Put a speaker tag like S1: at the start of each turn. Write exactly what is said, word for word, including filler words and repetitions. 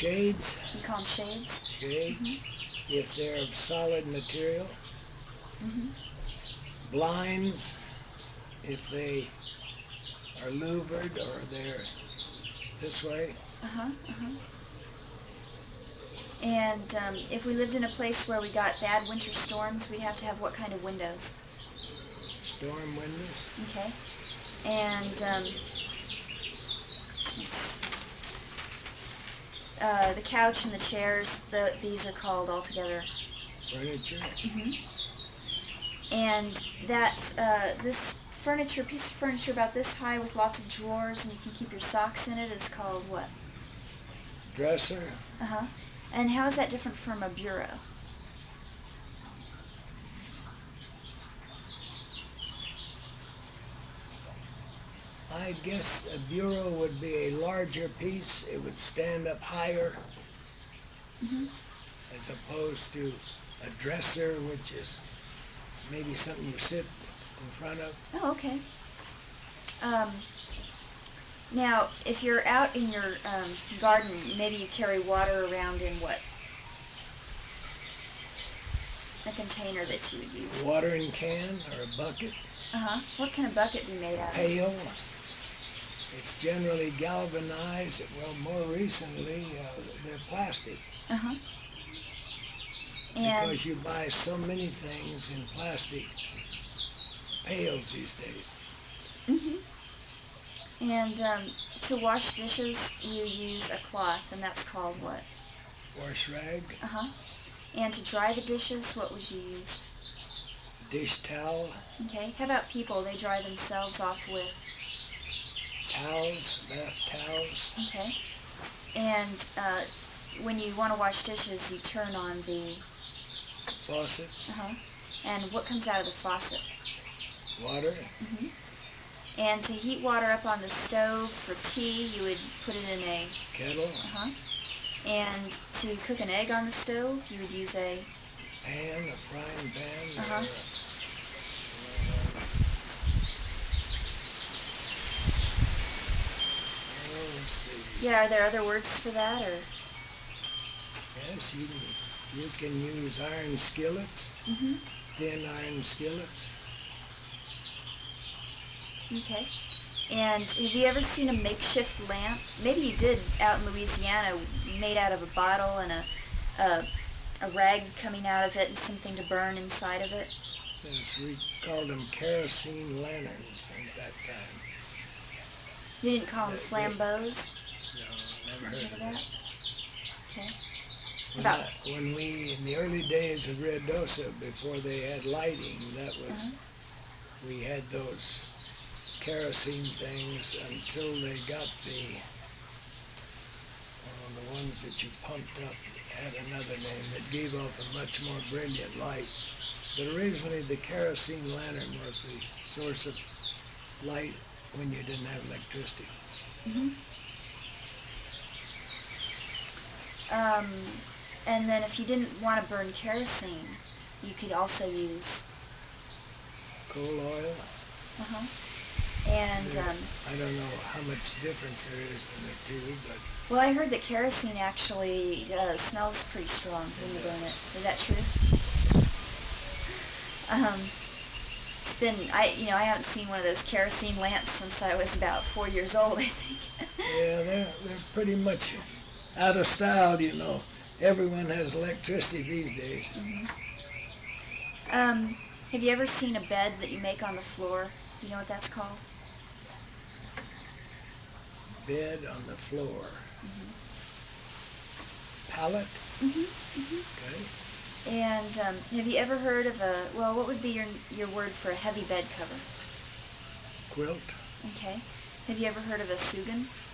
S1: Shades,
S2: You call them shades?
S1: shades,
S2: Mm-hmm.
S1: if they're of solid material.
S2: Mm-hmm.
S1: Blinds, if they are louvered or they're this way.
S2: Uh-huh, uh-huh. And um, if we lived in a place where we got bad winter storms, we'd have to have what kind of windows?
S1: Storm windows.
S2: Okay. And um, uh, the couch and the chairs, the, these are called altogether.
S1: Furniture.
S2: Mm-hmm. And that, uh, this furniture, piece of furniture about this high with lots of drawers and you can keep your socks in it is called what?
S1: Dresser.
S2: Uh-huh. And how is that different from a bureau?
S1: I guess a bureau would be a larger piece. It would stand up higher
S2: Mm-hmm.
S1: as opposed to a dresser, which is maybe something you sit in front of.
S2: Oh, okay. Um, now, if you're out in your um, garden, maybe you carry water around in what? A container that you would use.
S1: Watering can or a bucket.
S2: Uh-huh. What can a bucket be made out of?
S1: Pail. It's generally galvanized. Well, more recently, uh, they're plastic.
S2: Uh-huh. And
S1: Because you buy so many things in plastic pails these days.
S2: mm-hmm. And um, to wash dishes, you use a cloth, and that's called what?
S1: Wash rag,
S2: Uh-huh. And to dry the dishes, what would you use?
S1: dish towel,
S2: Okay. How about people? They dry themselves off with.
S1: towels, bath towels,
S2: Okay. And uh, when you want to wash dishes, you turn on the.
S1: faucets,
S2: Uh-huh. And what comes out of the faucet?
S1: water,
S2: Mm-hmm. And to heat water up on the stove for tea, you would put it in a.
S1: kettle,
S2: Uh-huh. And to cook an egg on the stove, you would use a.
S1: pan, a frying pan,
S2: Uh-huh.
S1: or, uh, oh, let's see.
S2: Yeah, are there other words for that, or?
S1: Yes, you can, you can use iron skillets,
S2: Mm-hmm.
S1: thin iron skillets.
S2: Okay. And have you ever seen a makeshift lamp? Maybe you did out in Louisiana, made out of a bottle and a, a, a rag coming out of it and something to burn inside of it.
S1: Since we called them kerosene lanterns at that time.
S2: You didn't call them
S1: They- they-
S2: flambeaux?
S1: No, never heard
S2: Heard
S1: of
S2: of
S1: that.
S2: that? Okay.
S1: When,
S2: About-
S1: I- when we, in the early days of Red Dosa, before they had lighting, that was,
S2: Uh-huh.
S1: we had those kerosene things until they got the, uh, the ones that you pumped up had another name that gave off a much more brilliant light. But originally the kerosene lantern was the source of light when you didn't have electricity.
S2: Mm-hmm. Um, and then if you didn't want to burn kerosene, you could also use.
S1: Coal oil,
S2: Uh-huh. And
S1: there-
S2: um,
S1: I don't know how much difference there is in the two, but
S2: well, I heard that kerosene actually uh, smells pretty strong when you burn it. Is that true? Um, it's been I you know I haven't seen one of those kerosene lamps since I was about four years old, I think.
S1: yeah, they're, they're pretty much out of style, you know. Everyone has electricity these days.
S2: Mm-hmm. Um, have you ever seen a bed that you make on the floor? You know what that's called?
S1: Bed on the floor.
S2: Mm-hmm.
S1: Pallet,
S2: Mm-hmm. Mm-hmm.
S1: okay.
S2: And um, have you ever heard of a, well, what would be your your word for a heavy bed cover?
S1: Quilt,
S2: Okay. Have you ever heard of a sugan?